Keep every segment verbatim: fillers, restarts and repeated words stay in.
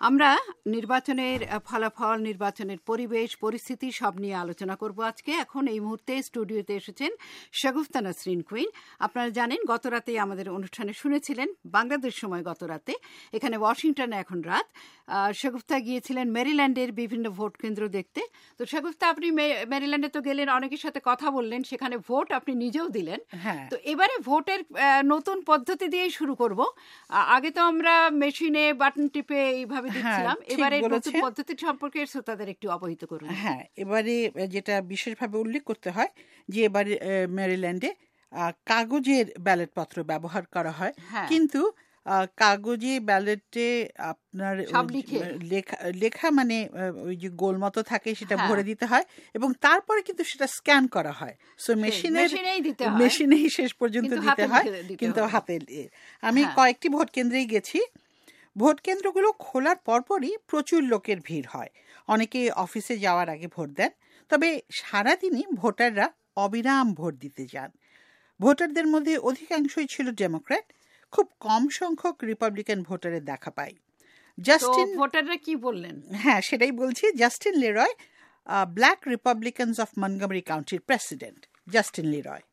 আমরা নির্বাচনের ফলাফল, নির্বাচনের পরিবেশ, পরিস্থিতি সব নিয়ে আলোচনা করব আজকে। এখন এই মুহূর্তে স্টুডিওতে এসেছেন শাগুফতা নাসরিন কুইন। আপনারা জানেন গত রাতে আমাদের অনুষ্ঠানে শুনেছিলেন, বাংলাদেশ সময় গত রাতে, এখানে ওয়াশিংটনে এখন রাত। শাগুফতা গিয়েছিলেন মেরিল্যান্ডের বিভিন্ন ভোট কেন্দ্র দেখতে। তো শাগুফতা, আপনি মেরিল্যান্ডে তো গেলেন, অনেকের সাথে কথা বললেন, সেখানে ভোট আপনি নিজেও দিলেন। তো এবারে ভোটের নতুন পদ্ধতি দিয়েই শুরু করব। আগে তো আমরা মেশিনে বাটন টিপে এইভাবে দিচ্ছিলাম, এবারে নতুন পদ্ধতি সম্পর্কে শ্রোতাদের একটু অবহিত করুন। হ্যাঁ, এবারে যেটা বিশেষভাবে উল্লেখ করতে হয় যে এবারে মেরিল্যান্ডে কাগজের ব্যালট পত্র ব্যবহার করা হয়, কিন্তু কাগজে ব্যালটে আপনার লেখা লেখা মানে ওই যে গোল মতো থাকে সেটা ভরে দিতে হয় এবং তারপরে কিন্তু সেটা স্ক্যান করা হয়। সো মেশিনের মেশিনেই শেষ পর্যন্ত দিতে হয়, কিন্তু হাতে। আমি কয়েকটি ভোট কেন্দ্রেই গেছি। ভোট কেন্দ্রগুলো খোলার পরপরই প্রচুর লোকের ভিড় হয়। অনেকে অফিসে যাওয়ার আগে ভোট দেন, তবে সারাদিনই ভোটাররা অবিরাম ভোট দিতে যান। ভোটারদের মধ্যে অধিকাংশই ছিল ডেমোক্র্যাট, খুব কম সংখ্যক রিপাবলিকান ভোটারের দেখা পাই। জাস্টিন ভোটাররা কি বললেন? হ্যাঁ, সেটাই বলছি। Justin Leroy, black Republicans of Montgomery কাউন্টির president. Justin Leroy: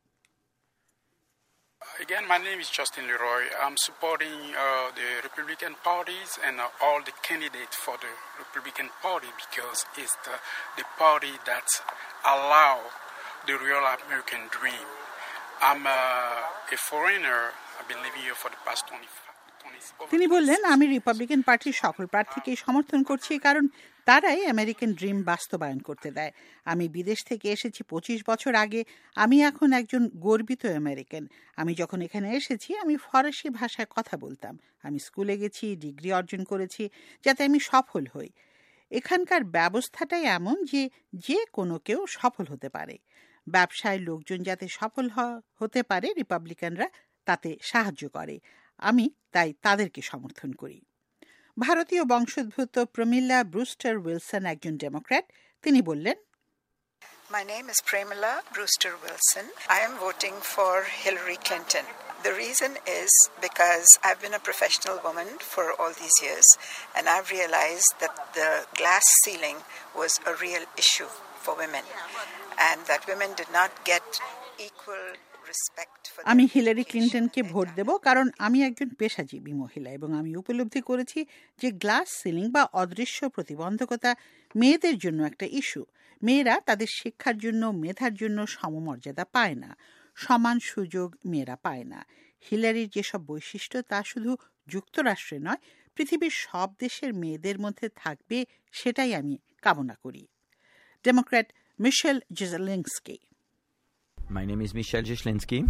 Again, my name is Justin Leroy. I'm supporting uh, the Republican parties and uh, all the candidates for the Republican Party because it's the, the party that allow the real American dream. I'm uh, a foreigner. I've been living here for the past twenty-five. তিনি বললেন, আমি Republican পার্টির সকল প্রার্থীকেই সমর্থন করছি, কারণ তারাই American dream বাস্তবায়ন করতে দেয়। আমি বিদেশ থেকে এসেছি পঁচিশ বছর আগে। আমি এখন একজন গর্বিত আমেরিকান। আমি যখন এখানে এসেছি আমি ফরাসি ভাষায় কথা বলতাম। আমি স্কুলে গেছি, ডিগ্রি অর্জন করেছি যাতে আমি সফল হই। এখানকার ব্যবস্থাটাই এমন যে যে কোনো কেউ সফল হতে পারে। ব্যবসায় লোকজন যাতে সফল হতে পারে, রিপাবলিকানরা তাতে সাহায্য করে। আমি তাই তাদেরকে সমর্থন করি। ভারতীয় বংশোদ্ভূত প্রমিলা ব্রুস্টার উইলসন একজন ডেমোক্র্যাট। তিনি বললেন, My name is Premila Brewster Wilson. I am voting for Hillary Clinton. The reason is because I've been a professional woman for all these years, and I've realized that the glass ceiling was a real issue for women, and that women did not get equal respect for. আমি Hillary ক্লিনটনকে vote দেব কারণ আমি একজন পেশাজীবী মহিলা এবং আমি উপলব্ধি করেছি যে গ্লাস সিলিং বা অদৃশ্য প্রতিবন্ধকতা মেয়েদের জন্য একটা ইস্যু। মেয়েরা তাদের শিক্ষার জন্য, মেধার জন্য সমমর্যাদা পায় না, সমান সুযোগ মেয়েরা পায় না। হিলারির যেসব বৈশিষ্ট্য তা শুধু যুক্তরাষ্ট্রে নয়, পৃথিবীর সব দেশের মেয়েদের মধ্যে থাকবে, সেটাই আমি কামনা করি। Democrat Michelle Jeslinski: My name is Michelle Jashinsky,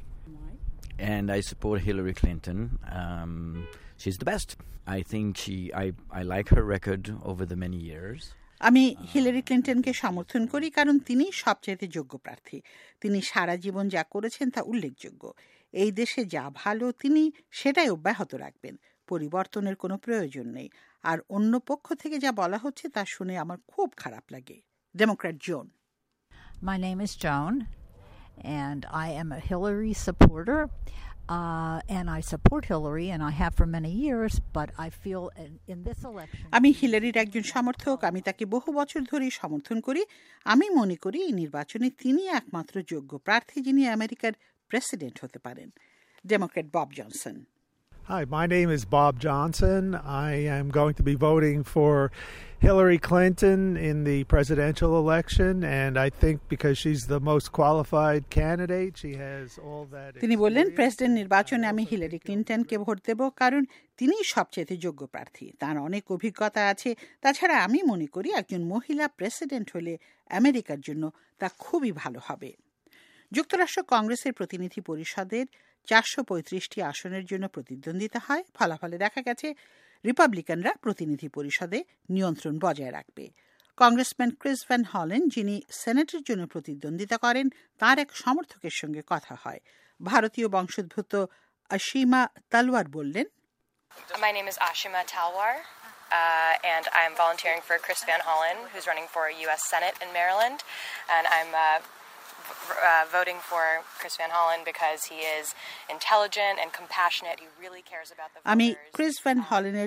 and I support Hillary Clinton. Um, she's the best. I think she, I, I like her record over the many years. আমি হিলারি ক্লিনটনকে সমর্থন করি কারণ তিনি সবচেয়ে যোগ্য প্রার্থী। তিনি সারা জীবন যা করেছেন তা উল্লেখযোগ্য। এই দেশে যা ভালো তিনি সেটাই অব্যাহত রাখবেন। পরিবর্তনের কোনো প্রয়োজন নেই। আর অন্য পক্ষ থেকে যা বলা হচ্ছে তা শুনে আমার খুব খারাপ লাগে। Democrat Joan: My name is Joan, and I am a Hillary supporter, uh, and I support Hillary, and I have for many years, but I feel in, in this election... আমি হিলারির একজন সমর্থক। আমি তাকে বহু বছর ধরেই সমর্থন করি। আমি মনে করি এই নির্বাচনে তিনি একমাত্র যোগ্য প্রার্থী যিনি আমেরিকার প্রেসিডেন্ট হতে পারেন। Democrat Bob Johnson: Hi, my name is Bob Johnson. I am going to be voting for Hillary Clinton in the presidential election, and I think because she's the most qualified candidate, she has all that. তিনি বললেন, president নির্বাচনে আমি Hillary ক্লিনটনকে vote দেব কারণ তিনি সবচেয়ে যোগ্য প্রার্থী, তার অনেক অভিজ্ঞতা আছে। তাছাড়া আমি মনে করি একজন মহিলা প্রেসিডেন্ট হলে আমেরিকার জন্য তা খুবই ভালো হবে। যুক্তরাষ্ট্র কংগ্রেসের প্রতিনিধি পরিষদের চারশো পঁয়ত্রিশটি আসনের জন্য প্রতিদ্বন্দ্বিতা হয়। ফলাফলে দেখা গেছে রিপাবলিকানরা প্রতিনিধি পরিষদে নিয়ন্ত্রণ বজায় রাখবে। কংগ্রেসম্যান ক্রিস ভ্যান হলেন, যিনি সেনেটের জন্য প্রতিদ্বন্দ্বিতা করেন, তার এক সমর্থকের সঙ্গে কথা হয়। ভারতীয় বংশোদ্ভূত অসীমা তালওয়ার বললেন, My name is Ashima Talwar, uh, and I'm volunteering for Chris Van Hollen, who's running for U S Senate in Maryland, and I'm uh, Uh, voting for Chris Van Hollen because he is intelligent and compassionate. He really cares about the voters. আমি Chris Van হলেনের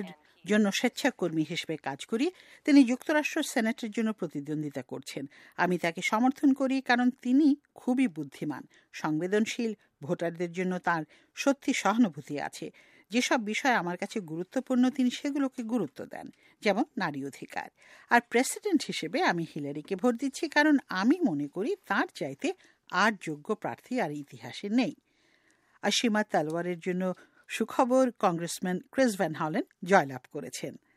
জন্য স্বেচ্ছাকর্মী হিসেবে কাজ করি। তিনি যুক্তরাষ্ট্র সেনেটের জন্য প্রতিদ্বন্দ্বিতা করছেন। আমি তাকে সমর্থন করি কারণ তিনি খুবই বুদ্ধিমান, সংবেদনশীল, ভোটারদের জন্য তার সত্যি সহানুভূতি আছে। যেসব বিষয় আমার কাছে গুরুত্বপূর্ণ তিনি সেগুলোকে গুরুত্ব দেন, যেমন নারী অধিকার। আর প্রেসিডেন্ট হিসেবে আমি হিলারিকে ভোট দিচ্ছি কারণ আমি মনে করি তার চাইতে আর যোগ্য প্রার্থী আর ইতিহাসে নেই। আশিমা তালওয়ারের জন্য সুখবর, কংগ্রেসম্যান ক্রিস ভ্যান হলেন জয়লাভ করেছেন।